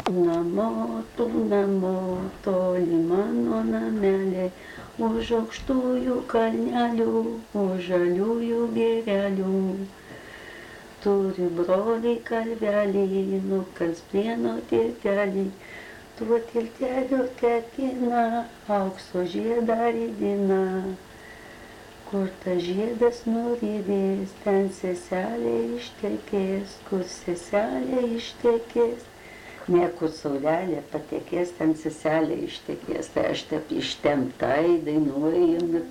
Namo, toli mano nameliai, už aukštųjų kalnelių, už žaliųjų girelių. Turi broliai kalvelį, nukals plieno tiltelį, tuo tiltelio tekina, aukso žiedą rydina. Kur tas žiedas nurydės, ten seselė ištekės, kur seselė ištekės. Ne, kur saulelė patekės, ten seselė ištekės. Tai aš taip ištemptai dainuoju.